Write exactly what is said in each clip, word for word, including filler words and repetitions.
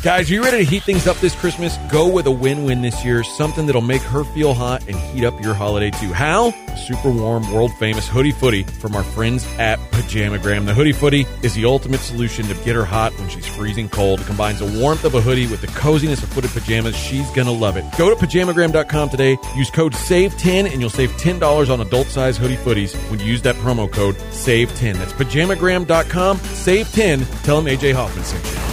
Guys, are you ready to heat things up this Christmas? Go with a win-win this year, something that'll make her feel hot and heat up your holiday too. How? A super warm, world-famous Hoodie Footy from our friends at Pajamagram. The Hoodie Footy is the ultimate solution to get her hot when she's freezing cold. It combines the warmth of a hoodie with the coziness of footed pajamas. She's gonna love it. Go to pajamagram dot com today, use code save ten, and you'll save ten dollars on adult-size hoodie footies when you use that promo code save ten. That's pajamagram dot com, save ten. Tell them A J Hoffman sent you.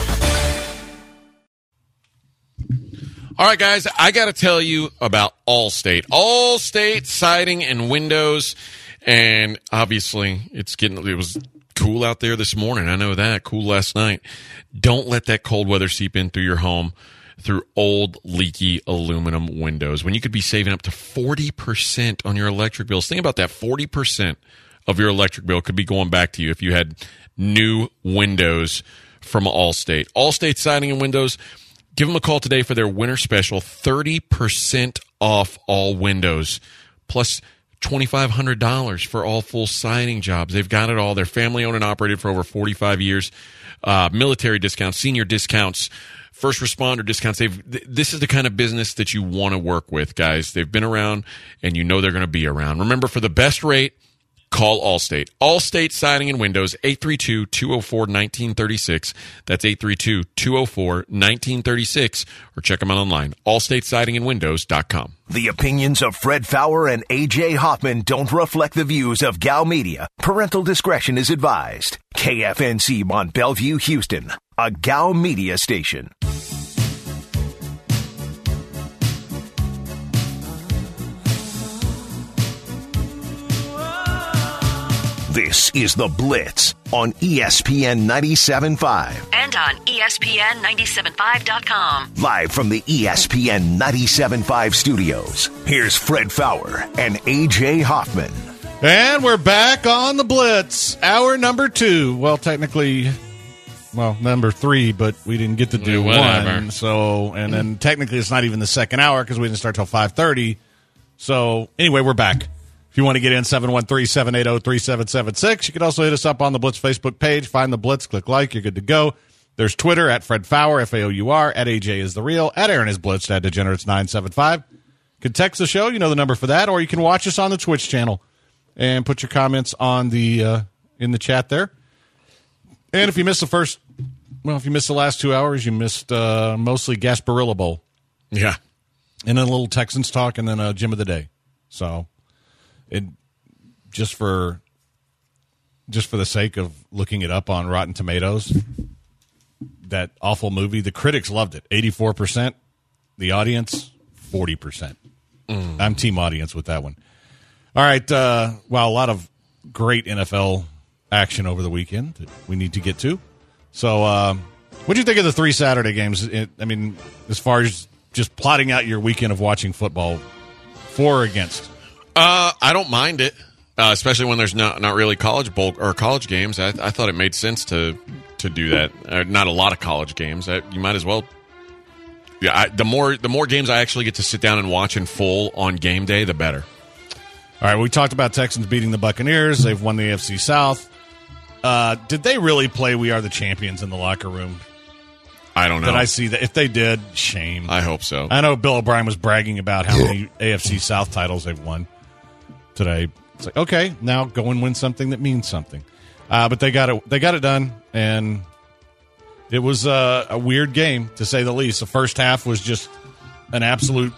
All right, guys, I got to tell you about Allstate. Allstate Siding and Windows, and obviously it's getting it was cool out there this morning. I know that. Cool last night. Don't let that cold weather seep in through your home through old, leaky aluminum windows when you could be saving up to forty percent on your electric bills. Think about that. forty percent of your electric bill could be going back to you if you had new windows from Allstate. Allstate Siding and Windows. Give them a call today for their winter special, thirty percent off all windows, plus two thousand five hundred dollars for all full siding jobs. They've got it all. They're family-owned and operated for over forty-five years. Uh, military discounts, senior discounts, first responder discounts. They've, th- this is the kind of business that you want to work with, guys. They've been around, and you know they're going to be around. Remember, for the best rate, call Allstate. Allstate Siding and Windows, eight three two, two oh four, one nine three six. That's eight three two, two oh four, one nine three six. Or check them out online, allstate siding and windows dot com. The opinions of Fred Fowler and A J Hoffman don't reflect the views of Gal Media. Parental discretion is advised. K F N C Mont Bellevue, Houston, a Gal Media station. This is The Blitz on E S P N ninety-seven point five. And on E S P N ninety-seven point five dot com. Live from the E S P N ninety-seven point five studios, here's Fred Fowler and A J Hoffman. And we're back on The Blitz, hour number two. Well, technically, well, number three, but we didn't get to do Whatever. one. So, and then technically it's not even the second hour because we didn't start till five thirty. So, anyway, we're back. If you want to get in, seven one three, seven eight zero, three seven seven six. You can also hit us up on the Blitz Facebook page. Find the Blitz, click like, you're good to go. There's Twitter, at Fred Fowler, F A O U R, at A J is the real, at Aaron is Blitz, at Degenerates nine seven five. You can text the show, you know the number for that, or you can watch us on the Twitch channel and put your comments on the uh, in the chat there. And if you missed the first, well, if you missed the last two hours, you missed uh, mostly Gasparilla Bowl. Yeah. And then a little Texans talk, and then a Gym of the Day. So, it just for just for the sake of looking it up on Rotten Tomatoes, that awful movie, the critics loved it. eighty-four percent. The audience, forty percent. Mm. I'm team audience with that one. All right. Uh, well, a lot of great N F L action over the weekend that we need to get to. So, um, what do you think of the three Saturday games? It, I mean, as far as just plotting out your weekend of watching football, for or against? Uh, I don't mind it, uh, especially when there's not not really college bowl or college games. I, I thought it made sense to to do that. Uh, not a lot of college games. I, you might as well. Yeah, I, the more the more games I actually get to sit down and watch in full on game day, the better. All right, we talked about Texans beating the Buccaneers. They've won the A F C South. Uh, did they really play "We Are the Champions" in the locker room? I don't know. Did I see that? If they did, shame. I hope so. I know Bill O'Brien was bragging about how many A F C South titles they've won today. It's like, okay, now go and win something that means something. Uh, but they got it. They got it done, and it was uh, a weird game to say the least. The first half was just an absolute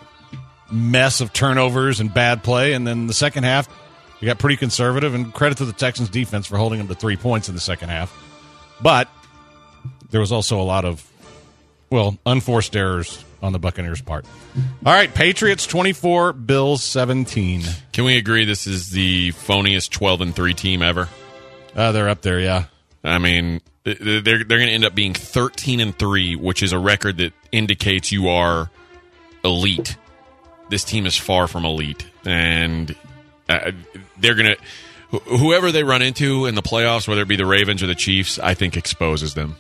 mess of turnovers and bad play, and then the second half, we got pretty conservative. And credit to the Texans defense for holding them to three points in the second half, but there was also a lot of, well, unforced errors on the Buccaneers' part. All right, Patriots twenty-four, Bills seventeen. Can we agree this is the phoniest twelve and three team ever? Uh, they're up there, yeah. I mean, they're they're going to end up being thirteen and three, which is a record that indicates you are elite. This team is far from elite, and uh, they're going to whoever they run into in the playoffs, whether it be the Ravens or the Chiefs, I think exposes them.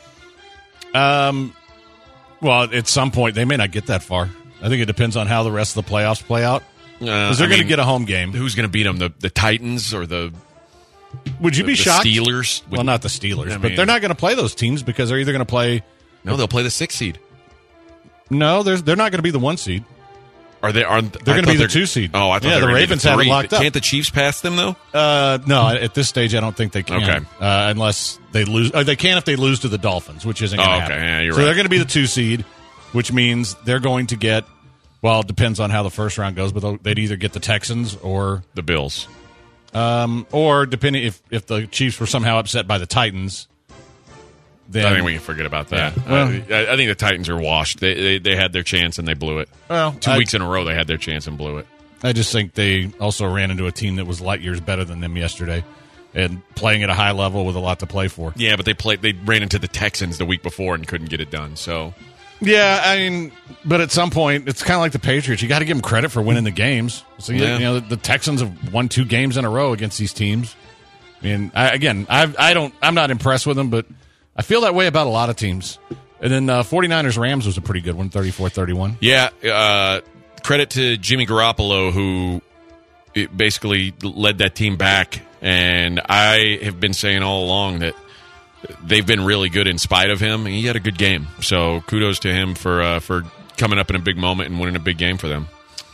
Um, well, at some point they may not get that far. I think it depends on how the rest of the playoffs play out. Because Uh, they're going to get a home game. Who's going to beat them? The the Titans or the Would you the, be the shocked? Steelers? Well, not the Steelers, I but mean, they're not going to play those teams because they're either going to play No, they'll play the sixth seed. No, there's, they're not going to be the one seed. Are they? Are they're going to be the two seed? Oh, I thought yeah. they The were Ravens the have it three. locked up. Can't the Chiefs pass them though? Uh, no, at this stage, I don't think they can. Okay. Uh, unless they lose, or they can if they lose to the Dolphins, which isn't going to Oh, okay. happen. Yeah, you're so right. they're going to be the two seed, which means they're going to get. Well, it depends on how the first round goes, but they'll- they'd either get the Texans or The Bills. um, or depending if if the Chiefs were somehow upset by the Titans. Then, I think we can forget about that. Yeah. Well- I, I think the Titans are washed. They, they they had their chance and they blew it. Well, Two I- weeks in a row, they had their chance and blew it. I just think they also ran into a team that was light years better than them yesterday, and playing at a high level with a lot to play for. Yeah, but they played. They ran into the Texans the week before and couldn't get it done. So Yeah, I mean, but at some point, it's kind of like the Patriots. You got to give them credit for winning the games. So you, Yeah. you know, the, the Texans have won two games in a row against these teams. I mean, I, again, I I don't, I'm not impressed with them, but I feel that way about a lot of teams. And then uh, 49ers Rams was a pretty good one, thirty-four thirty-one. yeah, uh, credit to Jimmy Garoppolo who it basically led that team back. And I have been saying all along that they've been really good in spite of him. He had a good game, so kudos to him for uh, for coming up in a big moment and winning a big game for them.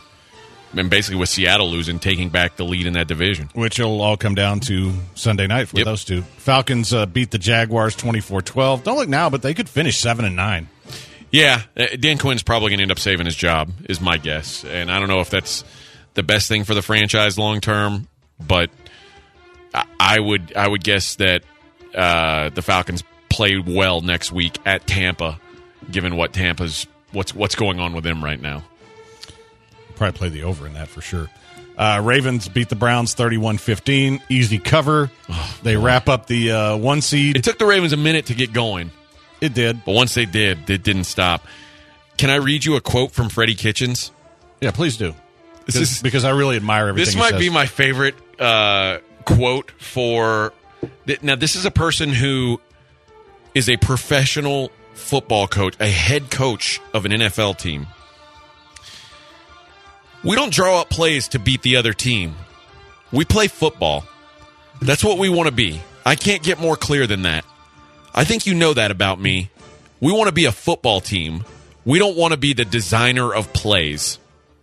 And basically, with Seattle losing, taking back the lead in that division. Which will all come down to Sunday night for Yep. those two. Falcons uh, beat the Jaguars twenty-four twelve. Don't look now, but they could finish seven and nine. Yeah, uh, Dan Quinn's probably going to end up saving his job, is my guess. And I don't know if that's the best thing for the franchise long term, but I, I would I would guess that uh, the Falcons play well next week at Tampa, given what Tampa's what's what's going on with them right now. Probably play the over in that for sure. Uh, Ravens beat the Browns thirty-one fifteen. Easy cover. They wrap up the uh, one seed. It took the Ravens a minute to get going, It did. but once they did, it didn't stop. Can I read you a quote from Freddie Kitchens? Yeah, please do. This Because is- because I really admire everything This he might says. be my favorite uh, quote for. th- Now, this is a person who is a professional football coach, a head coach of an N F L team. We don't draw up plays to beat the other team. We play football. That's what we want to be. I can't get more clear than that. I think you know that about me. We want to be a football team. We don't want to be the designer of plays.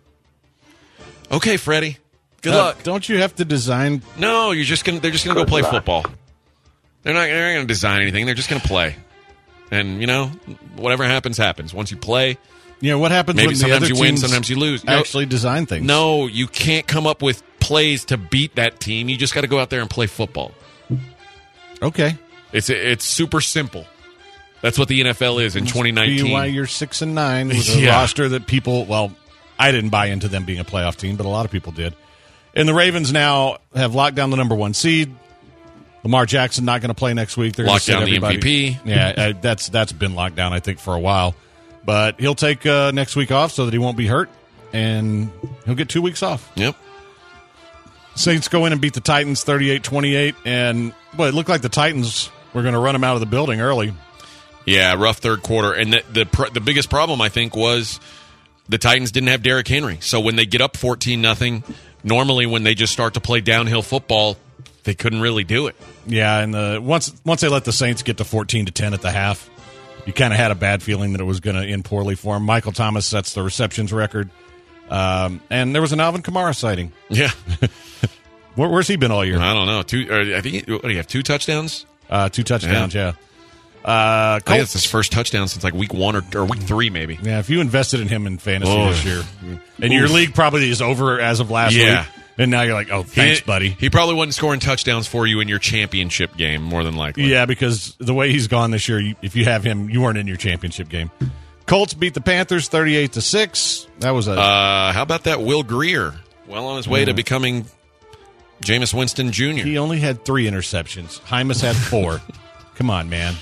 Okay, Freddie. Good Uh, luck. Don't you have to design? No, you're just gonna. They're just gonna go play football. They're not. They're not gonna design anything. They're just gonna play. And you know, whatever happens, happens. Once you play, You know what happens maybe when the sometimes other you win, teams sometimes you lose. No, Actually, design things. no, you can't come up with plays to beat that team. You just got to go out there and play football. Okay. It's it's super simple. That's what the N F L is in twenty nineteen. Be why you're six and nine with a Yeah. roster that people. Well, I didn't buy into them being a playoff team, but a lot of people did. And the Ravens now have locked down the number one seed. Lamar Jackson not going to play next week. They're going Locked to sit down the M everybody. V P. Yeah, uh, that's that's been locked down, I think, for a while. But he'll take uh, next week off so that he won't be hurt, and he'll get two weeks off. Yep. Saints go in and beat the Titans thirty-eight twenty-eight, and well, it looked like the Titans were going to run them out of the building early. Yeah, rough third quarter, and the the pr- the biggest problem I think was the Titans didn't have Derrick Henry. So when they get up fourteen nothing, normally when they just start to play downhill football, they couldn't really do it. Yeah, and the once once they let the Saints get to fourteen to ten at the half, you kind of had a bad feeling that it was going to end poorly for them. Michael Thomas sets the receptions record, um, and there was an Alvin Kamara sighting. Yeah, Where, where's he been all year? I don't know. Two, or I think what do you have? Two touchdowns. Uh, two touchdowns, yeah. Uh, I think Colts, it's his first touchdown since like week one or, or week three, maybe. yeah, if you invested in him in fantasy Oh. this year, and your league probably is over as of last Yeah. week, and now you're like, oh, thanks, he, buddy. He probably wasn't scoring touchdowns for you in your championship game, more than likely. Yeah, because the way he's gone this year, you, if you have him, you weren't in your championship game. Colts beat the Panthers thirty-eight to six. That was a Uh, how about that Will Greer? Well on his way to becoming Jameis Winston Junior he only had three interceptions. Hymus had four. Come on, man.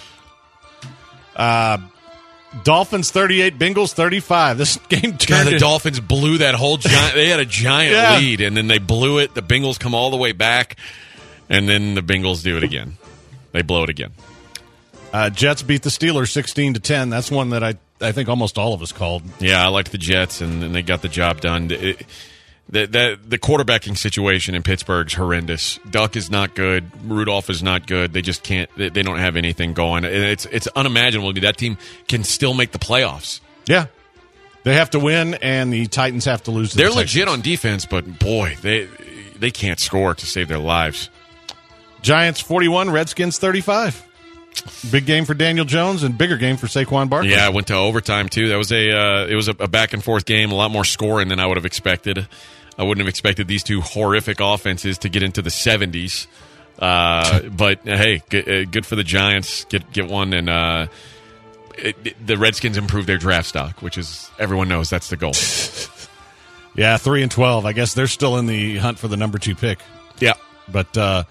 Uh, Dolphins thirty-eight, Bengals thirty-five. This game God, turned the in- Dolphins blew that whole giant. They had a giant Yeah. lead, and then they blew it. The Bengals come all the way back, and then the Bengals do it again. They blow it again. uh, Jets beat the Steelers sixteen to ten. That's one that I, I think almost all of us called. Yeah, I liked the Jets, and, and they got the job done. It, The, the the quarterbacking situation in Pittsburgh's horrendous. Duck is not good. Rudolph is not good. They just can't. They, they don't have anything going. And it's it's unimaginable that team can still make the playoffs. Yeah, they have to win, and the Titans have to lose. To They're the legit Texans. on defense, but boy, they they can't score to save their lives. Giants forty-one, Redskins thirty-five. Big game for Daniel Jones and bigger game for Saquon Barkley. Yeah, it went to overtime too. That was a uh, it was a, a back and forth game. A lot more scoring than I would have expected. I wouldn't have expected these two horrific offenses to get into the seventies. Uh, but hey, good, good for the Giants. Get get one, and uh, it, it, the Redskins improved their draft stock, which is everyone knows that's the goal. Yeah, three and twelve. I guess they're still in the hunt for the number two pick. Yeah, but uh,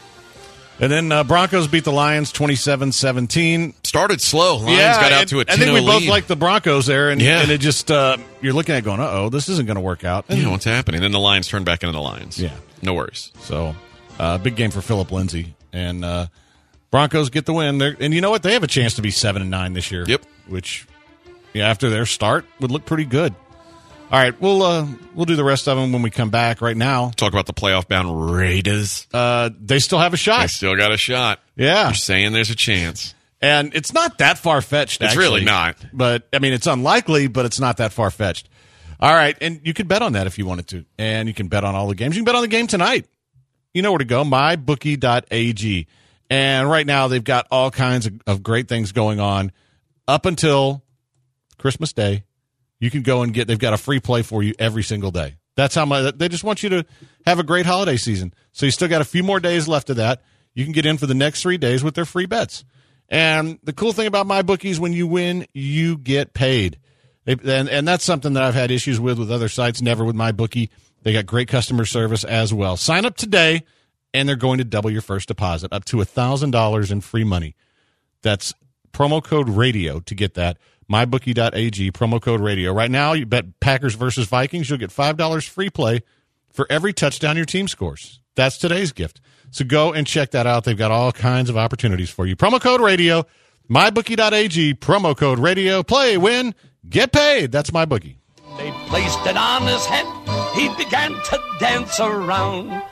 and then uh, Broncos beat the Lions twenty-seven seventeen. Started slow. Lions yeah, got out and, to a I think we lead. both like the Broncos there, and, yeah. and it just uh, you're looking at going, uh oh, this isn't going to work out. And, you know what's happening? Then the Lions turned back into the Lions. Yeah, no worries. So, uh, big game for Phillip Lindsay, and uh, Broncos get the win. They're, and you know what? They have a chance to be seven and nine this year. Yep. Which, yeah, after their start, would look pretty good. All right, we'll uh, we'll do the rest of them when we come back. Right now, talk about the playoff bound Raiders. Uh, they still have a shot. They still got a shot. Yeah, you're saying there's a chance, and it's not that far fetched. It's actually, really not. But I mean, it's unlikely, but it's not that far fetched. All right, and you could bet on that if you wanted to, and you can bet on all the games. You can bet on the game tonight. You know where to go, my bookie dot a g. And right now, they've got all kinds of, of great things going on up until Christmas Day. You can go and get, they've got a free play for you every single day. That's how much, they just want you to have a great holiday season. So you still got a few more days left of that. You can get in for the next three days with their free bets. And the cool thing about MyBookie is when you win, you get paid. They, and, and that's something that I've had issues with with other sites, never with MyBookie. They got great customer service as well. Sign up today, and they're going to double your first deposit, up to one thousand dollars in free money. That's promo code radio to get that. my bookie dot a g, promo code radio. Right now, you bet Packers versus Vikings, you'll get five dollars free play for every touchdown your team scores. That's today's gift. So go and check that out. They've got all kinds of opportunities for you. Promo code radio, my bookie dot a g, promo code radio. Play, win, get paid. That's MyBookie. They placed it on his head. He began to dance around.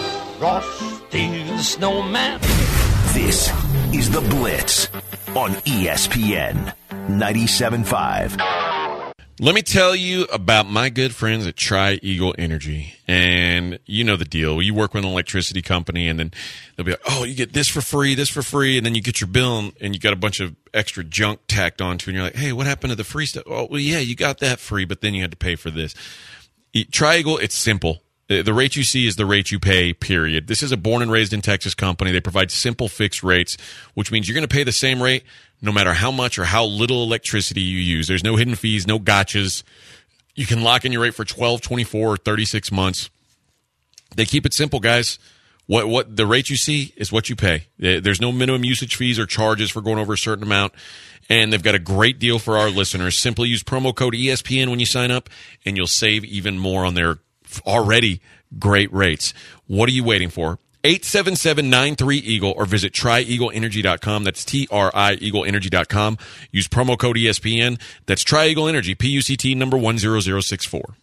Frosty the Snowman. This is The Blitz on E S P N ninety-seven point five. Let me tell you about my good friends at Tri-Eagle Energy. And you know the deal. You work with an electricity company, and then they'll be like, oh, you get this for free, this for free, and then you get your bill, and you got a bunch of extra junk tacked onto, and you're like, hey, what happened to the free stuff? Oh, well, yeah, you got that free, but then you had to pay for this. Tri-Eagle, it's simple. The rate you see is the rate you pay, period. This is a born and raised in Texas company. They provide simple fixed rates, which means you're going to pay the same rate no matter how much or how little electricity you use. There's no hidden fees, no gotchas. You can lock in your rate for twelve, twenty-four, or thirty-six months. They keep it simple, guys. What what the rate you see is what you pay. There's no minimum usage fees or charges for going over a certain amount. And they've got a great deal for our listeners. Simply use promo code E S P N when you sign up, and you'll save even more on their already great rates. What are you waiting for? eight seven seven, nine three, EAGLE or visit tri eagle energy dot com. That's T R I Eagle Energy dot com. Use promo code E S P N. That's Tri-Eagle Energy, P U C T number one zero zero six four.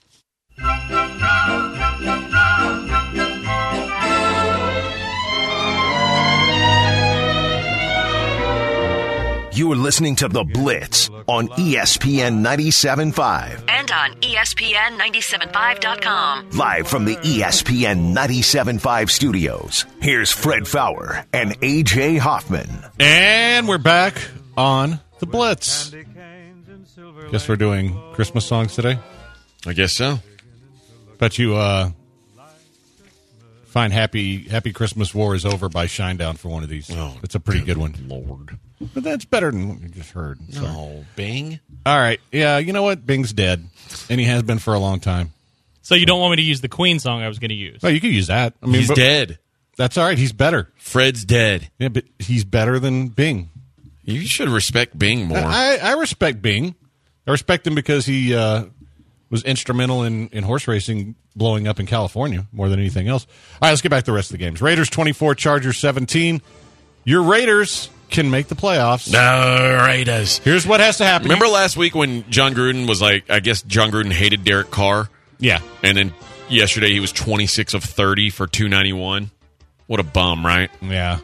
You are listening to The Blitz on E S P N ninety-seven point five. And on E S P N ninety-seven point five dot com. Live from the E S P N ninety-seven point five studios, here's Fred Fowler and A J Hoffman. And we're back on The Blitz. Guess we're doing Christmas songs today? I guess so. Bet you uh, find Happy Happy Christmas War is Over by Shinedown for one of these. Oh, it's a pretty good one. Lord. But that's better than what you just heard. So. No, Bing. All right. Yeah, you know what? Bing's dead, and he has been for a long time. So you don't want me to use the Queen song I was going to use? Well, you can use that. I mean, He's but, dead. That's all right. He's better. Fred's dead. Yeah, but he's better than Bing. You should respect Bing more. I, I respect Bing. I respect him because he uh, was instrumental in, in horse racing blowing up in California more than anything else. All right, let's get back to the rest of the games. Raiders twenty-four, Chargers seventeen. Your Raiders can make the playoffs. No, Raiders. Here's what has to happen. Remember last week when John Gruden was like, I guess John Gruden hated Derek Carr? Yeah. And then Yesterday he was twenty-six of thirty for two ninety-one. What a bum, right? Yeah.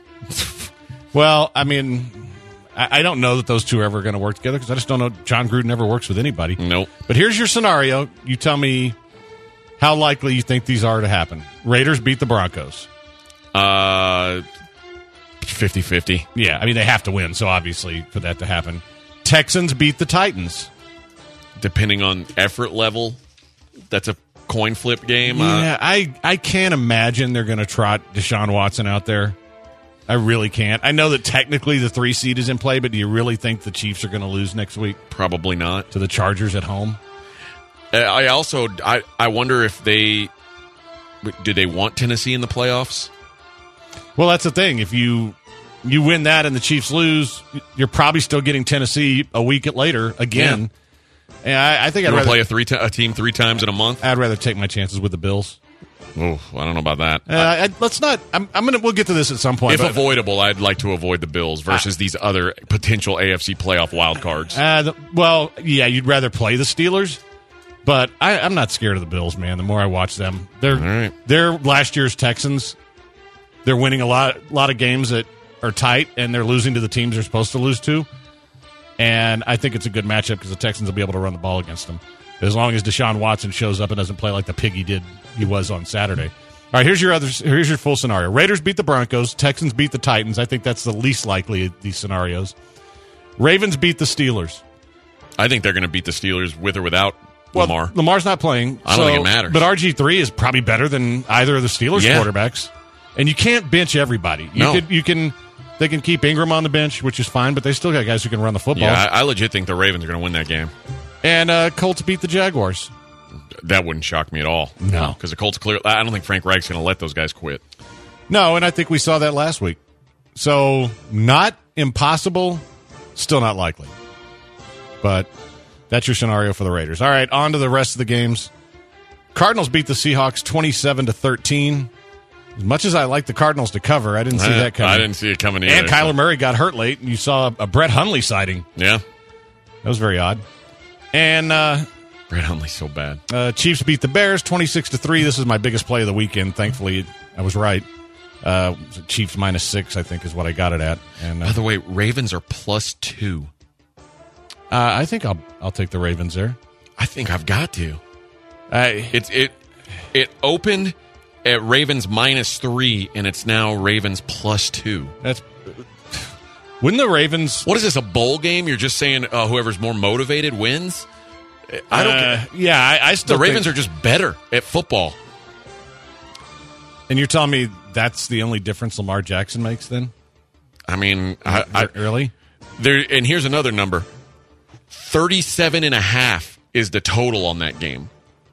Well, I mean, I, I don't know that those two are ever going to work together because I just don't know. John Gruden never works with anybody. Nope. But here's your scenario. You tell me how likely you think these are to happen. Raiders beat the Broncos. Uh, fifty-fifty. Yeah, I mean, they have to win, so obviously for that to happen. Texans beat the Titans. Depending on effort level, that's a coin flip game. Yeah, Uh, I, I can't imagine they're going to trot Deshaun Watson out there. I really can't. I know that technically the three seed is in play, but do you really think the Chiefs are going to lose next week probably not. to the Chargers at home? Uh, I also I, I wonder if they do they want Tennessee in the playoffs? Well, that's the thing. If you you win that and the Chiefs lose, you're probably still getting Tennessee a week later again. And I, I think You I'd want to rather, play a three t- a team three times in a month? I'd rather take my chances with the Bills. Oh, I don't know about that. Uh, I, let's not. I'm, I'm gonna. We'll get to this at some point. If but, avoidable, I'd like to avoid the Bills versus these other potential A F C playoff wild cards. Uh, the, well, yeah, you'd rather play the Steelers, but I, I'm not scared of the Bills, man. The more I watch them, they're right. they're last year's Texans. They're winning a lot, lot of games that are tight, and they're losing to the teams they're supposed to lose to. And I think it's a good matchup because the Texans will be able to run the ball against them as long as Deshaun Watson shows up and doesn't play like the pig he did he was on Saturday. All right, here's your other. Here's your full scenario. Raiders beat the Broncos. Texans beat the Titans. I think that's the least likely of these scenarios. Ravens beat the Steelers. I think they're going to beat the Steelers with or without Well, Lamar. Lamar's not playing. I don't so- think it matters. But R G three is probably better than either of the Steelers Yeah. quarterbacks. And you can't bench everybody. You No. could, you can. They can keep Ingram on the bench, which is fine, but they still got guys who can run the football. Yeah, I, I legit think the Ravens are going to win that game. And uh, Colts beat the Jaguars. That wouldn't shock me at all. No. Because the Colts clear. I don't think Frank Reich's going to let those guys quit. No, and I think we saw that last week. So not impossible, still not likely. But that's your scenario for the Raiders. All right, on to the rest of the games. Cardinals beat the Seahawks twenty-seven to thirteen. As much as I like the Cardinals to cover, I didn't see I, that coming. I didn't see it coming either. And Kyler so- Murray got hurt late, and you saw a, a Brett Hundley sighting. Yeah. That was very odd. And uh, Brett Hundley's so bad. uh, Chiefs beat the Bears twenty-six to three. This is my biggest play of the weekend. Thankfully, I was right. Uh, Chiefs minus six, I think, is what I got it at. And uh, By the way, Ravens are plus two. uh, I think I'll I'll take the Ravens there. I think I've got to. I, It's it it opened at Ravens minus three, and it's now Ravens plus two. that's wouldn't the Ravens? What is this, a bowl game? You're just saying uh, whoever's more motivated wins? I don't. Uh, yeah, I, I still the Ravens think, are just better at football. And you're telling me that's the only difference Lamar Jackson makes? Then I mean, I, I, early. there. And here's another number: thirty-seven and a half is the total on that game.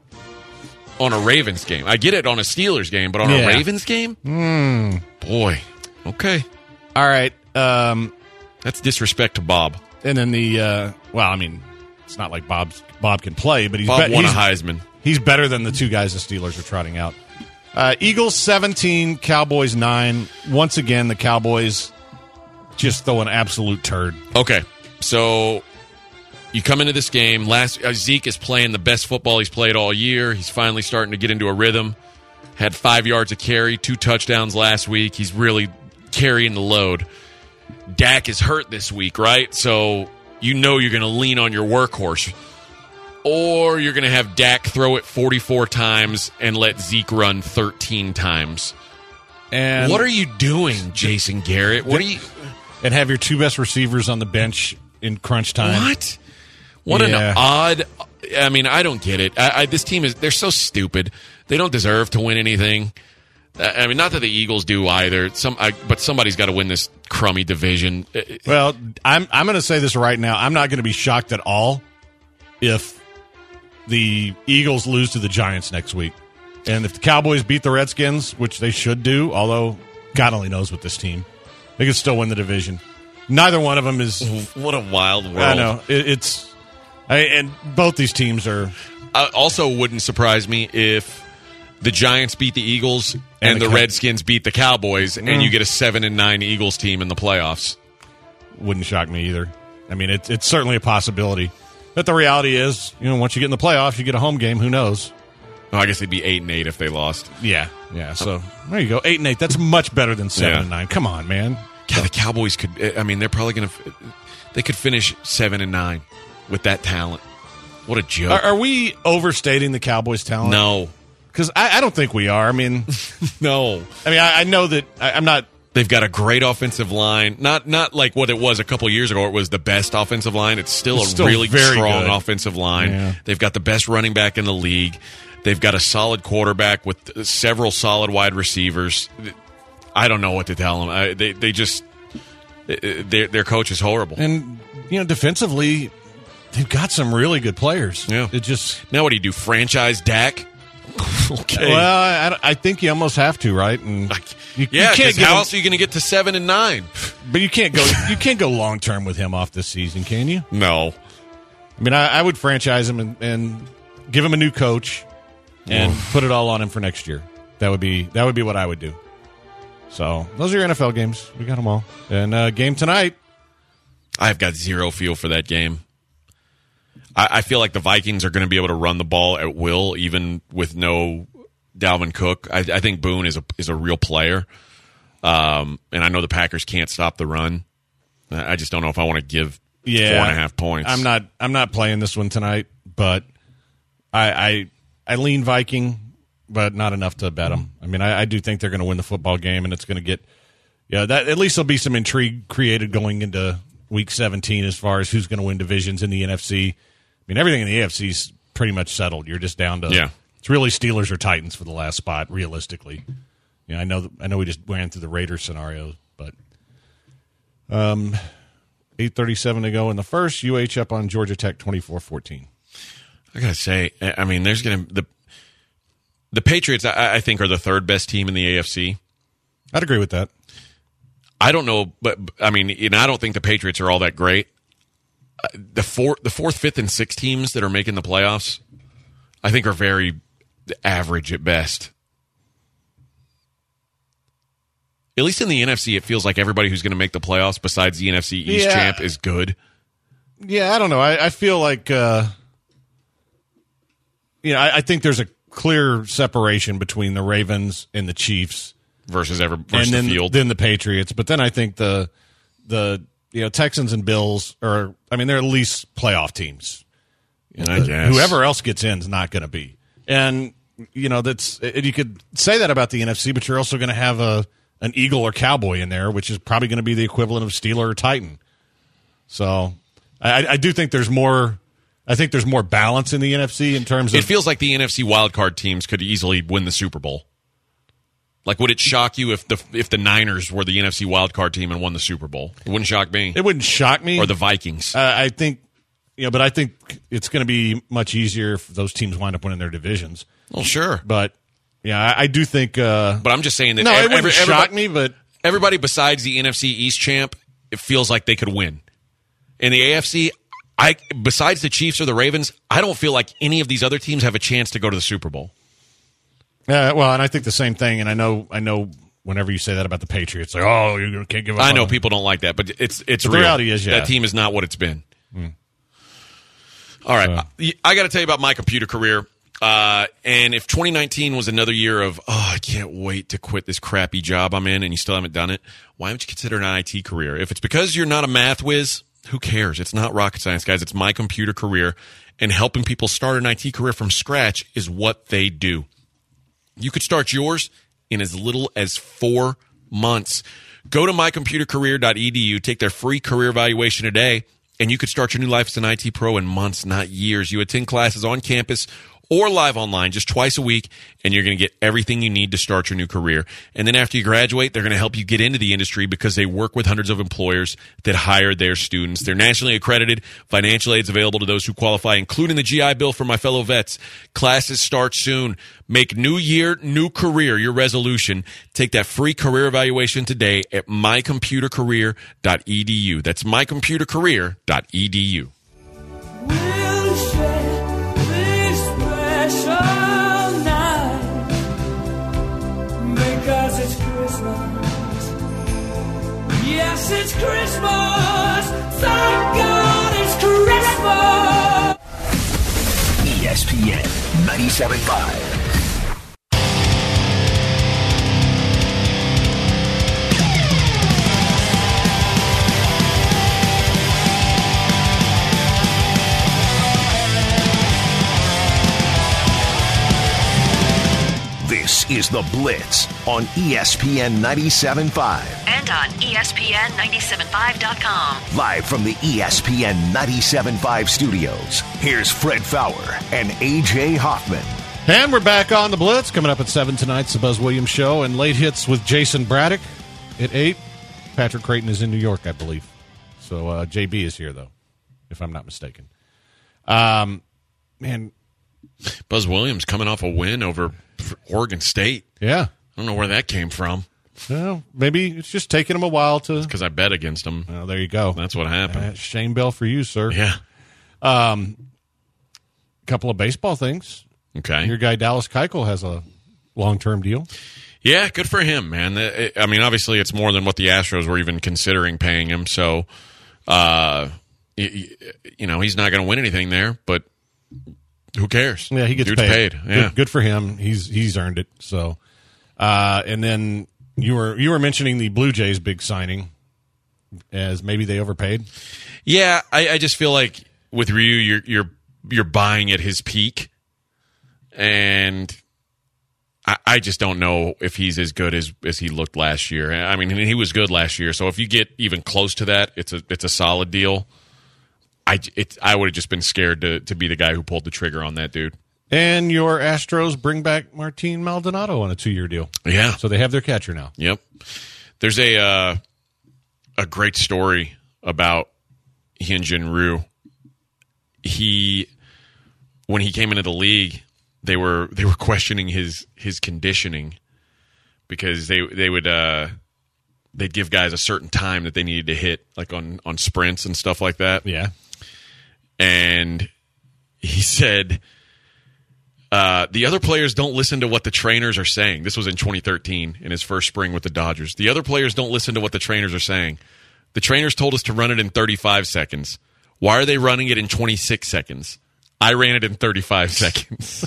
On a Ravens game, I get it on a Steelers game, but on Yeah. a Ravens game, mm. boy, okay, All right. Um, that's disrespect to Bob. and then the uh, well, I mean, it's not like Bob's Bob can play, but he's Bob be- won a he's, Heisman. he's better than the two guys the Steelers are trotting out. Uh, Eagles seventeen, Cowboys nine. Once again, the Cowboys just throw an absolute turd. Okay, so you come into this game. Last uh, Zeke is playing the best football he's played all year. He's finally starting to get into a rhythm. Had five yards of carry, two touchdowns last week. He's really carrying the load. Dak is hurt this week, right? So you know you're going to lean on your workhorse. Or you're going to have Dak throw it forty-four times and let Zeke run thirteen times. And What are you doing, Jason Garrett? What are you... and have your two best receivers on the bench in crunch time. What? What Yeah. an odd... I mean, I don't get it. I, I, this team is... They're so stupid. They don't deserve to win anything. I mean, not that the Eagles do either. Some, I, but somebody's got to win this crummy division. Well, I'm I'm going to say this right now. I'm not going to be shocked at all if the Eagles lose to the Giants next week, and if the Cowboys beat the Redskins, which they should do. Although God only knows with this team, they could still win the division. Neither one of them is. What a wild world. I know it, it's, I, and both these teams are. Uh, also, wouldn't surprise me if the Giants beat the Eagles and, And the the Cow- Redskins beat the Cowboys, Mm. and you get a seven and nine Eagles team in the playoffs. Wouldn't shock me either. I mean, it's it's certainly a possibility. But the reality is, you know, once you get in the playoffs, you get a home game. Who knows? Oh, I guess they'd be eight and eight if they lost. Yeah, yeah. So there you go, eight and eight. That's much better than seven Yeah. and nine. Come on, man. God, the Cowboys could. I mean, they're probably going to. They could finish seven and nine with that talent. What a joke! Are, are we overstating the Cowboys' talent? No, because I, I don't think we are. I mean, no. I mean, I, I know that I, I'm not. They've got a great offensive line. Not not like what it was a couple years ago. It was the best offensive line. It's still It's a still really very strong good. offensive line. Yeah. They've got the best running back in the league. They've got a solid quarterback with several solid wide receivers. I don't know what to tell them. I, they they just their their coach is horrible. And you know, defensively, they've got some really good players. Yeah. It just Now what do you do? Franchise Dak? Okay. well, I, I think you almost have to, right? And you, yeah, you can't 'cause get how him- else are you going to get to seven and nine? but you can't go. You can't go long term with him off this season, can you? No. I mean, I, I would franchise him and, and give him a new coach and put it all on him for next year. That would be that would be what I would do. So those are your N F L games. We got them all. And uh, game tonight. I've got zero feel for that game. I, I feel like the Vikings are going to be able to run the ball at will, even with no Dalvin Cook. I, I think Boone is a is a real player, um, and I know the Packers can't stop the run. I just don't know if I want to give Yeah, four and a half points. I'm not. I'm not playing this one tonight, but I I, I lean Viking, but not enough to bet them. I mean, I, I do think they're going to win the football game, and it's going to get. Yeah, that at least there'll be some intrigue created going into Week seventeen as far as who's going to win divisions in the N F C. I mean, everything in the A F C is pretty much settled. You're just down to Yeah. It's really Steelers or Titans for the last spot, realistically. Yeah, I know. I know we just ran through the Raiders scenarios, but um, eight thirty-seven to go in the first. U H up on Georgia Tech, twenty-four fourteen. I gotta say, I mean, there's going to the the Patriots. I, I think are the third best team in the A F C. I'd agree with that. I don't know, but I mean, and I don't think the Patriots are all that great. Uh, the four, the fourth, fifth, and sixth teams that are making the playoffs, I think, are very average at best. At least in the N F C, it feels like everybody who's going to make the playoffs, besides the N F C East Yeah. champ, is good. Yeah, I don't know. I, I feel like, uh, you know, I, I think there's a clear separation between the Ravens and the Chiefs, Versus ever versus and then the field. then the Patriots. But then I think the the you know Texans and Bills are. I mean, they're at least playoff teams. You know, I guess. whoever else gets in is not going to be. And you know that's and you could say that about the N F C, but you're also going to have a an Eagle or Cowboy in there, which is probably going to be the equivalent of Steeler or Titan. So I, I do think there's more. I think there's more balance in the N F C in terms of. It feels like the N F C wildcard teams could easily win the Super Bowl. Like, would it shock you if the if the Niners were the N F C wildcard team and won the Super Bowl? It wouldn't shock me. It wouldn't shock me. Or the Vikings. Uh, I think, you know, but I think it's going to be much easier if those teams wind up winning their divisions. Well, sure. But yeah, I, I do think. Uh, But I'm just saying that no, ev- it wouldn't every- shock everybody, me. But everybody besides the N F C East champ, it feels like they could win. In the A F C, I besides the Chiefs or the Ravens, I don't feel like any of these other teams have a chance to go to the Super Bowl. uh, well, and I think the same thing. And I know, I know. Whenever you say that about the Patriots, like, oh, you can't give up. I know on people don't like that, but it's it's But the real. reality is, yeah. that team is not what it's been. All right, So- I, I got to tell you about my computer career. Uh, and if twenty nineteen was another year of, oh, I can't wait to quit this crappy job I'm in, and you still haven't done it, why haven't you considered an I T career? If it's because you're not a math whiz, who cares? It's not rocket science, guys. It's my computer career, and helping people start an I T career from scratch is what they do. You could start yours in as little as four months. Go to my computer career dot e d u, take their free career evaluation today, and you could start your new life as an I T pro in months, not years. You attend classes on campus or live online just twice a week, and you're going to get everything you need to start your new career. And then after you graduate, they're going to help you get into the industry because they work with hundreds of employers that hire their students. They're nationally accredited. Financial aid is available to those who qualify, including the G I Bill for my fellow vets. Classes start soon. Make new year, new career your resolution. Take that free career evaluation today at my computer career dot e d u. That's my computer career dot e d u. We'll share this special night because it's Christmas. Yes, it's Christmas. Thank God it's Christmas. E S P N ninety-seven point five. is The Blitz on E S P N ninety-seven point five. And on E S P N ninety-seven point five dot com. Live from the E S P N ninety-seven point five studios, here's Fred Fowler and A J Hoffman. And we're back on The Blitz. Coming up at seven tonight, it's the Buzz Williams Show. And late hits with Jason Braddock at eight. Patrick Creighton is in New York, I believe. So uh, J B is here, though, if I'm not mistaken. Um, man. Buzz Williams coming off a win over Oregon State. Yeah. I don't know where that came from. Well, maybe it's just taking him a while to. Because I bet against him. Well, there you go. That's what happened. Uh, shame bell for you, sir. Yeah. Um, couple of baseball things. Okay. Your guy Dallas Keuchel has a long-term deal. Yeah, good for him, man. I mean, obviously, it's more than what the Astros were even considering paying him. So, uh, you know, he's not going to win anything there, but who cares? Yeah, he gets Dude's paid. paid. Yeah. Good, good for him. He's he's earned it. So, uh, and then you were you were mentioning the Blue Jays' big signing as maybe they overpaid. Yeah, I, I just feel like with Ryu, you're you're you're buying at his peak, and I, I just don't know if he's as good as, as he looked last year. I mean, he was good last year, so if you get even close to that, it's a it's a solid deal. I, it, I would have just been scared to, to be the guy who pulled the trigger on that dude. And your Astros bring back Martin Maldonado on a two-year deal. Yeah. So they have their catcher now. Yep. There's a uh, a great story about Hyun-Jin Ryu. He, when he came into the league, they were they were questioning his his conditioning because they they would uh, they'd give guys a certain time that they needed to hit, like on, on sprints and stuff like that. Yeah. And he said, uh, the other players don't listen to what the trainers are saying. This was in twenty thirteen in his first spring with the Dodgers. The other players don't listen to what the trainers are saying. The trainers told us to run it in thirty-five seconds. Why are they running it in twenty-six seconds? I ran it in thirty-five seconds.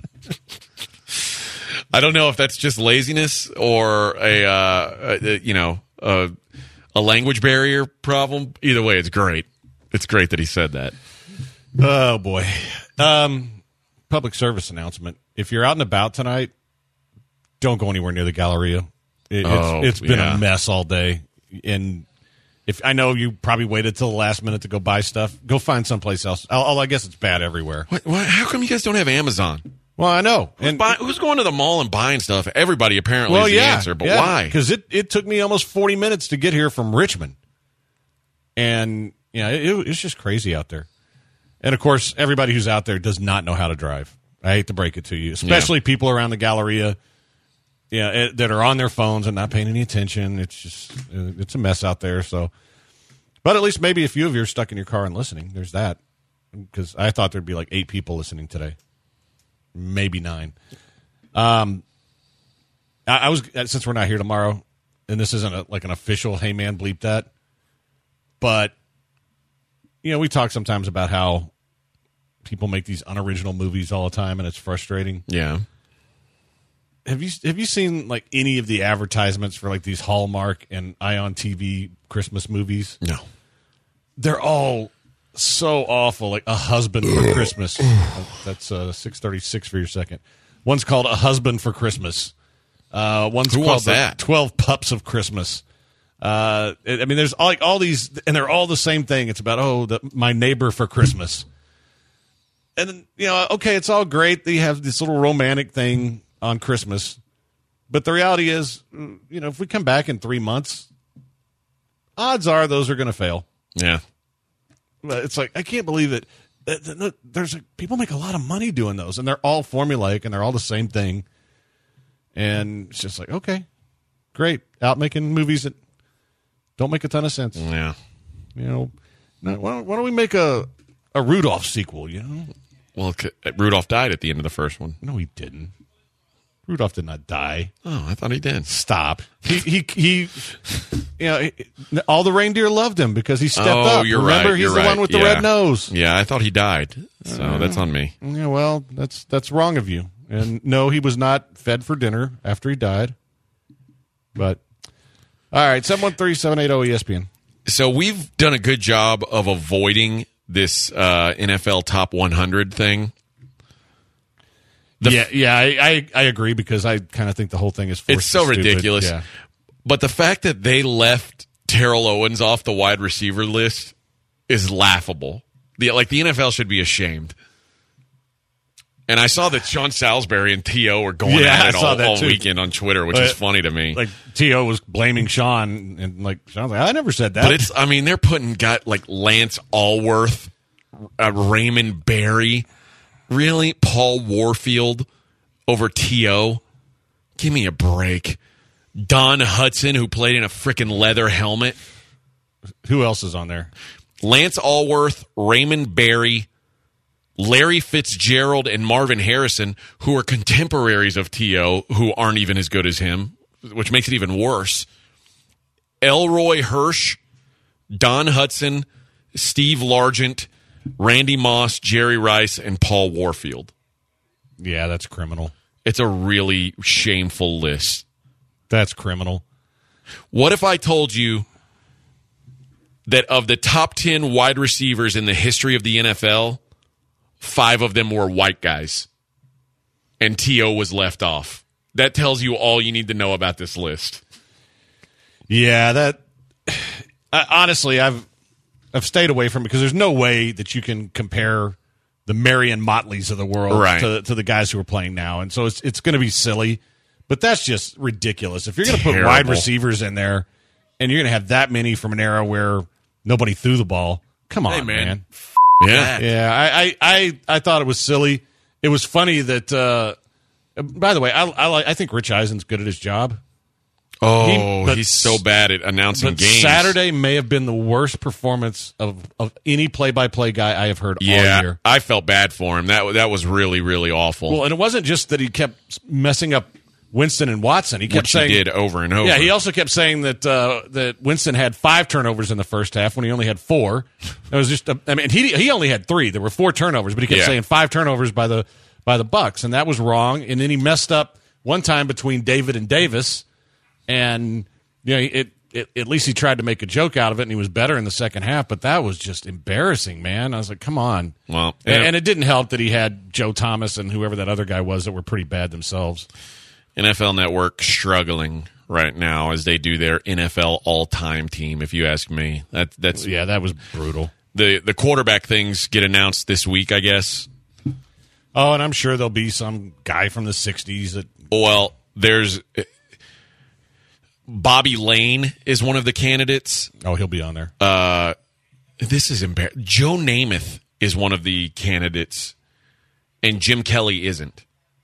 I don't know if that's just laziness or a, uh, a you know, a, a language barrier problem. Either way, it's great. It's great that he said that. Oh, boy. Um, public service announcement. If you're out and about tonight, don't go anywhere near the Galleria. It, Oh, it's it's been yeah. a mess all day. And if I know you probably waited till the last minute to go buy stuff, go find someplace else. I'll, I guess it's bad everywhere. What, what, how come you guys don't have Amazon? Well, I know. Who's, And buy, who's going to the mall and buying stuff? Everybody apparently well, is the yeah, answer, but yeah, why? Because it, it took me almost forty minutes to get here from Richmond. And, yeah, it, it's just crazy out there. And, of course, everybody who's out there does not know how to drive. I hate to break it to you, especially Yeah. people around the Galleria yeah, it, that are on their phones and not paying any attention. It's just it's a mess out there. So, but at least maybe a few of you are stuck in your car and listening. There's that. Because I thought there'd be like eight people listening today. Maybe nine. Um, I, I was since we're not here tomorrow, and this isn't a, like an official "Hey man, bleep that," but you know, we talk sometimes about how people make these unoriginal movies all the time, and it's frustrating. Yeah. Have you have you seen like any of the advertisements for like these Hallmark and Ion T V Christmas movies? No. They're all so awful. Like A Husband for Christmas. That's uh, six thirty-six for your second. One's called A Husband for Christmas. Uh, one's Who called wants the that? twelve Pups of Christmas. Uh, I mean, there's all, like all these, and they're all the same thing. It's about, oh, the, my neighbor for Christmas. And then, you know, okay, it's all great that you have this little romantic thing on Christmas. But the reality is, you know, if we come back in three months, odds are those are going to fail. Yeah. But it's like, I can't believe it. There's a, people make a lot of money doing those, and they're all formulaic, and they're all the same thing. And it's just like, okay, great. Out making movies that don't make a ton of sense. Yeah. You know, why don't, why don't we make a, a Rudolph sequel, you know? Well, c- Rudolph died at the end of the first one. No, he didn't. Rudolph did not die. Oh, I thought he did. Stop. He, he, he, you know, he, all the reindeer loved him because he stepped Oh, up. you're Remember, right, he's you're the right. one with the Yeah. red nose. Yeah, I thought he died. So that's on me. Yeah, well, that's that's wrong of you. And no, he was not fed for dinner after he died. But, all right, seven one three, seven eight zero E S P N. So we've done a good job of avoiding this uh, N F L Top one hundred thing. The yeah, yeah, I, I, I agree because I kind of think the whole thing is forced It's so and stupid. ridiculous. Yeah. But the fact that they left Terrell Owens off the wide receiver list is laughable. The, like, the N F L should be ashamed. And I saw that Sean Salisbury and T O were going Yeah, at I it saw all, that all too. weekend on Twitter, which But, is funny to me. Like, T O was blaming Sean, and, like, Sean's like, I never said that. But it's, I mean, they're putting got like Lance Allworth, uh, Raymond Berry, really Paul Warfield over T O. Give me a break. Don Hudson, who played in a freaking leather helmet. Who else is on there? Lance Allworth, Raymond Berry, Larry Fitzgerald, and Marvin Harrison, who are contemporaries of T O, who aren't even as good as him, which makes it even worse. Elroy Hirsch, Don Hudson, Steve Largent, Randy Moss, Jerry Rice, and Paul Warfield. Yeah, that's criminal. It's a really shameful list. That's criminal. What if I told you that of the top ten wide receivers in the history of the N F L, five of them were white guys, and T O was left off? That tells you all you need to know about this list. Yeah, that I, honestly, I've I've stayed away from it because there's no way that you can compare the Marion Motleys of the world Right. to, to the guys who are playing now, and so it's it's going to be silly. But that's just ridiculous. If you're going to put Terrible. wide receivers in there, and you're going to have that many from an era where nobody threw the ball, come on, Hey, man. man. Yeah. Yeah, I, I, I, I thought it was silly. It was funny that. Uh, by the way, I, I like. I think Rich Eisen's good at his job. Oh, He- but- he's so bad at announcing But games. Saturday may have been the worst performance of, of any play-by-play guy I have heard all Yeah, year. I felt bad for him. That that was really, really awful. Well, and it wasn't just that he kept messing up Winston and Watson. He kept which saying he did over and over. Yeah, he also kept saying that uh, that Winston had five turnovers in the first half when he only had four. It was just, a, I mean, he he only had three. There were four turnovers, but he kept Yeah. saying five turnovers by the by the Bucks, and that was wrong. And then he messed up one time between David and Davis, and you know, it, it at least he tried to make a joke out of it, and he was better in the second half. But that was just embarrassing, man. I was like, come on. Well, and, yeah. and it didn't help that he had Joe Thomas and whoever that other guy was that were pretty bad themselves. N F L Network struggling right now as they do their N F L all-time team. If you ask me, that that's Yeah, that was brutal. the the quarterback things get announced this week, I guess. Oh, and I'm sure there'll be some guy from the sixties that. Well, there's Bobby Lane is one of the candidates. Oh, he'll be on there. Uh, this is embarrassing. Joe Namath is one of the candidates, and Jim Kelly isn't.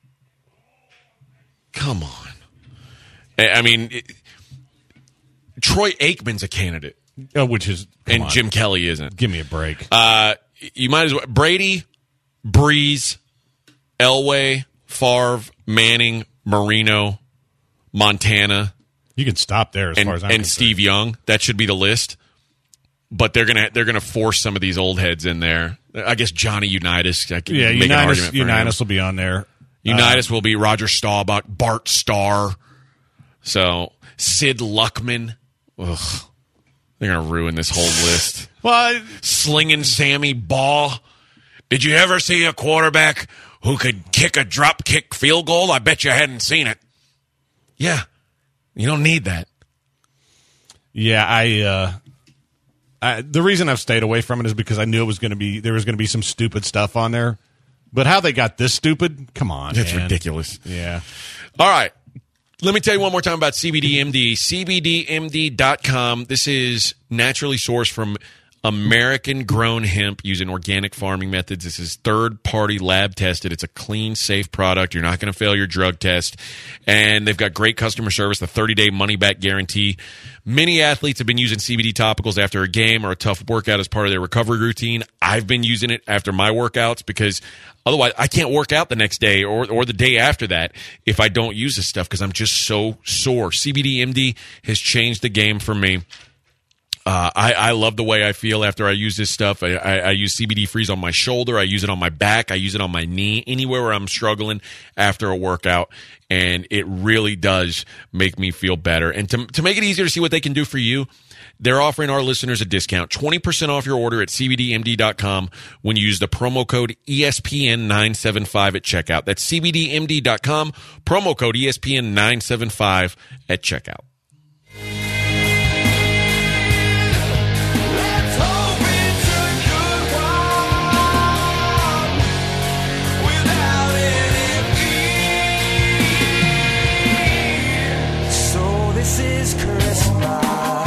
Come on. I I mean, it, Troy Aikman's a candidate, Oh, which is. come and on. Jim Kelly isn't. Give me a break. Uh, you might as well. Brady, Breeze, Elway, Favre, Manning, Marino, Montana, you can stop there as and, far as I'm and concerned. Steve Young. That should be the list. But they're gonna they're gonna force some of these old heads in there. I guess Johnny Unitas. I can Yeah, make an Unitas, argument for him. Unitas will be on there. Unitas will be Roger Staubach, Bart Starr. So Sid Luckman. Ugh. They're gonna ruin this whole list. Well, Slinging Sammy Baugh. Did you ever see a quarterback who could kick a drop kick field goal? I bet you hadn't seen it. Yeah. You don't need that. yeah, I, uh, I. The reason I've stayed away from it is because I knew it was going to be there was going to be some stupid stuff on there. But how they got this stupid? Come on, It's man. ridiculous. Yeah. All right. Let me tell you one more time about C B D M D. C B D M D dot com. This is naturally sourced from American-grown hemp using organic farming methods. This is third-party lab tested. It's a clean, safe product. You're not going to fail your drug test. And they've got great customer service, the thirty-day money-back guarantee. Many athletes have been using C B D topicals after a game or a tough workout as part of their recovery routine. I've been using it after my workouts because otherwise I can't work out the next day or, or the day after that if I don't use this stuff because I'm just so sore. C B D M D has changed the game for me. Uh, I, I love the way I feel after I use this stuff. I, I, I use C B D Freeze on my shoulder. I use it on my back. I use it on my knee, anywhere where I'm struggling after a workout. And it really does make me feel better. And to, to make it easier to see what they can do for you, they're offering our listeners a discount, twenty percent off your order at C B D M D dot com when you use the promo code E S P N nine seven five at checkout. That's C B D M D dot com, promo code E S P N nine seven five at checkout. Let's hope it's a good one without any fear. So this is Christmas.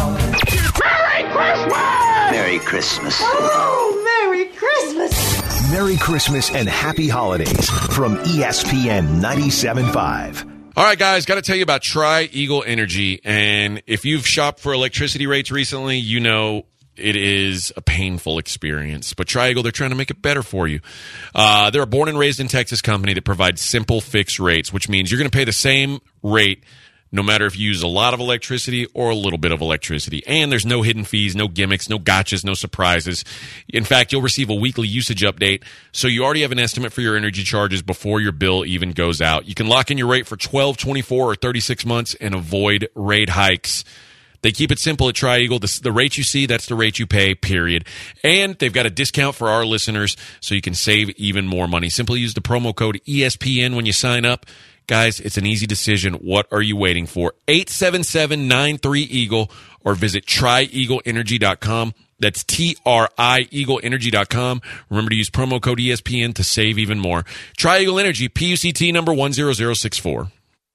Merry Christmas. Oh, Merry Christmas! Merry Christmas and Happy Holidays from E S P N ninety-seven point five. All right, guys, got to tell you about Tri-Eagle Energy. And if you've shopped for electricity rates recently, you know it is a painful experience. But Tri-Eagle, they're trying to make it better for you. Uh, they're a born and raised in Texas company that provides simple fixed rates, which means you're going to pay the same rate no matter if you use a lot of electricity or a little bit of electricity. And there's no hidden fees, no gimmicks, no gotchas, no surprises. In fact, you'll receive a weekly usage update, so you already have an estimate for your energy charges before your bill even goes out. You can lock in your rate for twelve, twenty-four, or thirty-six months and avoid rate hikes. They keep it simple at Tri-Eagle. The, the rate you see, that's the rate you pay, period. And they've got a discount for our listeners, so you can save even more money. Simply use the promo code E S P N when you sign up. Guys, it's an easy decision. What are you waiting for? eight seven seven, nine three, EAGLE or visit tri eagle energy dot com. That's T R I Eagle Energy dot com. Remember to use promo code E S P N to save even more. Tri-Eagle Energy, P U C T number one zero zero six four.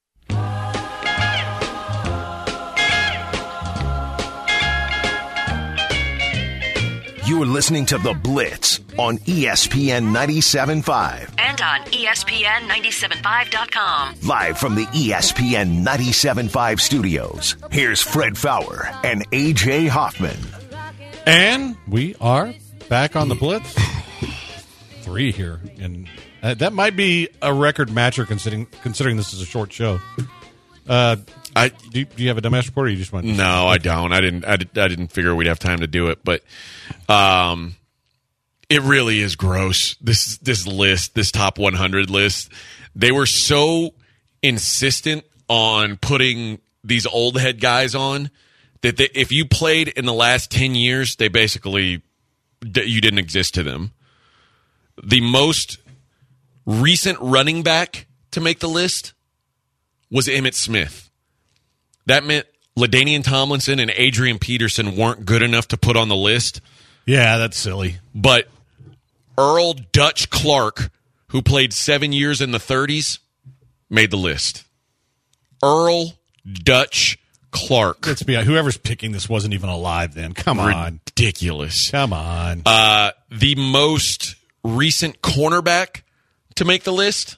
You're listening to The Blitz on E S P N ninety-seven point five. And on E S P N nine seven five dot com. Live from the E S P N ninety-seven point five studios, here's Fred Fowler and A J Hoffman. And we are back on the Blitz. Three here. And uh, that might be a record matcher considering considering this is a short show. Uh, I do, you, do you have a dumbass report, or you just want? To no, I don't. I didn't. I, did, I didn't figure we'd have time to do it, but um, it really is gross. This this list, this top one hundred list, they were so insistent on putting these old head guys on that they, if you played in the last ten years, they basically you didn't exist to them. The most recent running back to make the list was Emmitt Smith. That meant LaDainian Tomlinson and Adrian Peterson weren't good enough to put on the list. Yeah, that's silly. But Earl Dutch Clark, who played seven years in the thirties, made the list. Earl Dutch Clark. Let's be honest, whoever's picking this wasn't even alive then. Come on. Ridiculous. Come on. Uh, the most recent cornerback to make the list,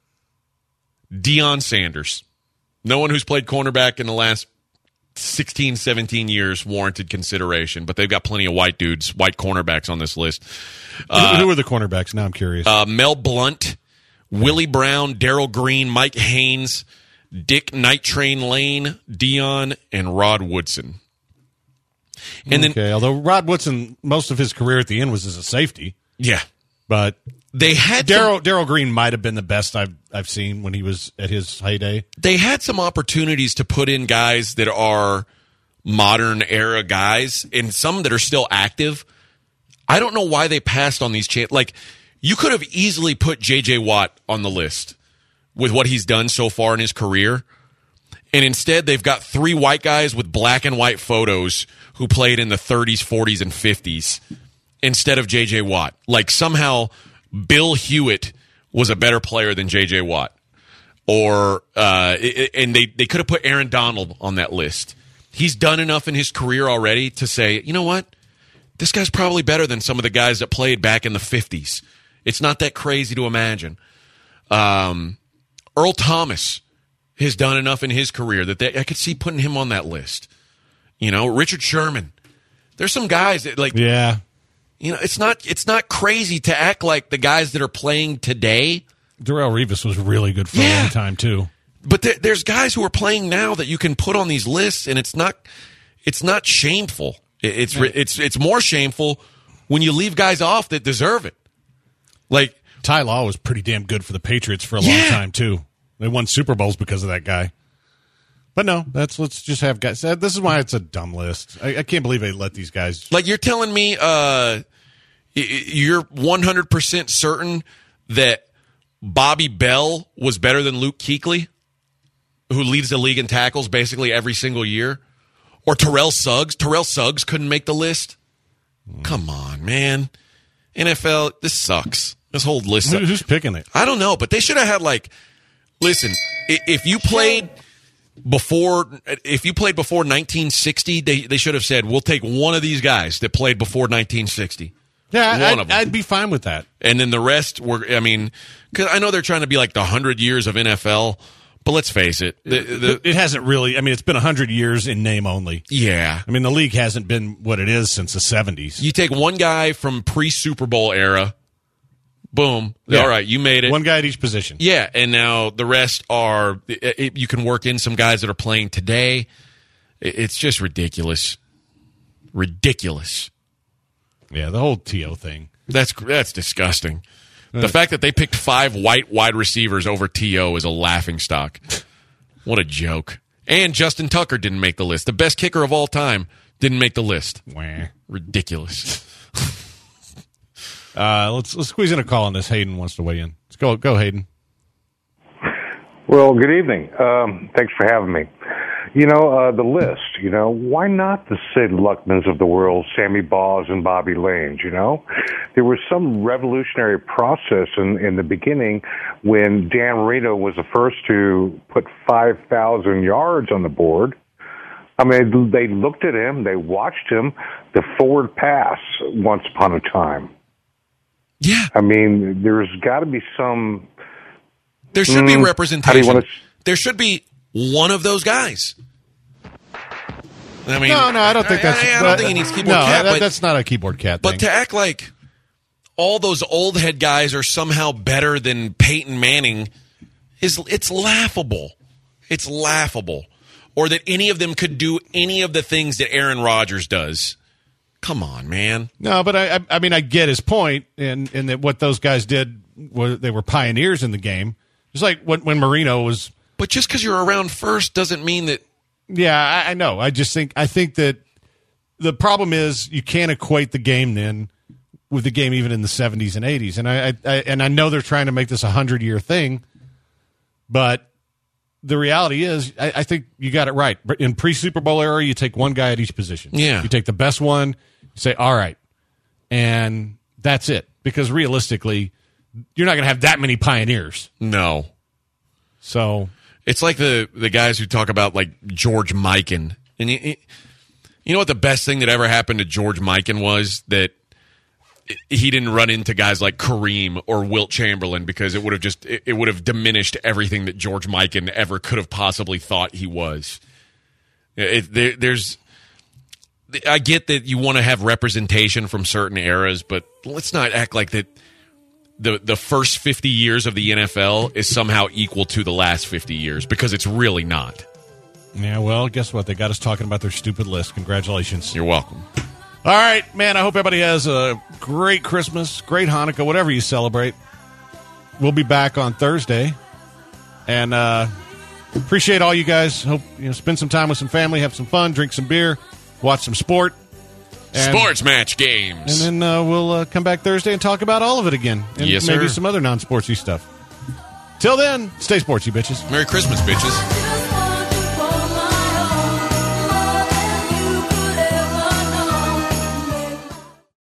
Deion Sanders. No one who's played cornerback in the last sixteen, seventeen years warranted consideration, but they've got plenty of white dudes, white cornerbacks on this list. Uh, who, who are the cornerbacks? Now I'm curious. Uh, Mel Blount, Willie Brown, Darrell Green, Mike Haynes, Dick Night Train Lane, Dion, and Rod Woodson. And okay, then, although Rod Woodson, most of his career at the end was as a safety. Yeah. But they had Darrell Darrell Green might have been the best I've I've seen when he was at his heyday. They had some opportunities to put in guys that are modern era guys and some that are still active. I don't know why they passed on these chances. Like, you could have easily put J J Watt on the list with what he's done so far in his career. And instead, they've got three white guys with black and white photos who played in the thirties, forties, and fifties instead of J J Watt. Like, somehow Bill Hewitt was a better player than J J Watt. Or, uh, and they, they could have put Aaron Donald on that list. He's done enough in his career already to say, you know what? This guy's probably better than some of the guys that played back in the fifties. It's not that crazy to imagine. Um, Earl Thomas has done enough in his career that they, I could see putting him on that list. You know, Richard Sherman. There's some guys that, like, yeah. You know, it's not it's not crazy to act like the guys that are playing today. Darrelle Revis was really good for yeah. a long time too. But there, there's guys who are playing now that you can put on these lists, and it's not it's not shameful. It's yeah. it's it's more shameful when you leave guys off that deserve it. Like Ty Law was pretty damn good for the Patriots for a yeah. long time too. They won Super Bowls because of that guy. But no, that's let's just have guys. This is why it's a dumb list. I, I can't believe they let these guys. Like, you're telling me uh, you're one hundred percent certain that Bobby Bell was better than Luke Kuechly, who leads the league in tackles basically every single year? Or Terrell Suggs? Terrell Suggs couldn't make the list? Mm. Come on, man. N F L, this sucks. This whole list. Who, who's picking it? I don't know, but they should have had, like, listen, if you played before if you played before nineteen sixty, they, they should have said, we'll take one of these guys that played before nineteen sixty. Yeah, one I'd, of them. I'd be fine with that. And then the rest were, I mean, because I know they're trying to be like the one hundred years of N F L, but let's face it. The, the, it hasn't really, I mean, it's been one hundred years in name only. Yeah. I mean, the league hasn't been what it is since the seventies. You take one guy from pre-Super Bowl era, boom. Yeah. All right, you made it. One guy at each position. Yeah, and now the rest are, it, it, you can work in some guys that are playing today. It, it's just ridiculous. Ridiculous. Yeah, the whole T O thing. That's that's disgusting. The fact that they picked five white wide receivers over T O is a laughingstock. What a joke. And Justin Tucker didn't make the list. The best kicker of all time didn't make the list. Wah. Ridiculous. uh, let's let's squeeze in a call on this. Hayden wants to weigh in. Let's go, go Hayden. Well, good evening. Um, thanks for having me. You know, uh, the list, you know, why not the Sid Luckmans of the world, Sammy Baugh and Bobby Lanes, you know? There was some revolutionary process in, in the beginning when Dan Marino was the first to put five thousand yards on the board. I mean, they looked at him, they watched him, the forward pass once upon a time. Yeah. I mean, there's got to be some... There should mm, be representation. How do you want to... There should be one of those guys. I mean, no, no, I don't think that's. I, I don't but, think he needs keyboard no, cat. that, but, that's not a keyboard cat. But thing. to act like all those old head guys are somehow better than Peyton Manning is it's laughable. It's laughable. Or that any of them could do any of the things that Aaron Rodgers does. Come on, man. No, but I, I, I mean, I get his point, and and that what those guys did was they were pioneers in the game. It's like when when Marino was. But just because you're around first doesn't mean that. Yeah, I, I know. I just think I think that the problem is you can't equate the game then with the game even in the seventies and eighties. And I, I, I and I know they're trying to make this a hundred year thing, but the reality is I, I think you got it right. In pre Super Bowl era, you take one guy at each position. Yeah, you take the best one. You say all right, and that's it. Because realistically, you're not going to have that many pioneers. No. So. It's like the, the guys who talk about, like, George Mikan. And you, you know what the best thing that ever happened to George Mikan was? That he didn't run into guys like Kareem or Wilt Chamberlain because it would have just it, it would have diminished everything that George Mikan ever could have possibly thought he was. It, there, there's, I get that you want to have representation from certain eras, but let's not act like that. The the first fifty years of the N F L is somehow equal to the last fifty years because it's really not. Yeah, well, guess what? They got us talking about their stupid list. Congratulations. You're welcome. All right, man, I hope everybody has a great Christmas, great Hanukkah, whatever you celebrate. We'll be back on Thursday. And uh, appreciate all you guys. Hope you know spend some time with some family, have some fun, drink some beer, watch some sport. And, Sports match games. And then uh, we'll uh, come back Thursday and talk about all of it again. And yes, maybe sir. some other non-sportsy stuff. Till then, stay sportsy, bitches. Merry Christmas, bitches.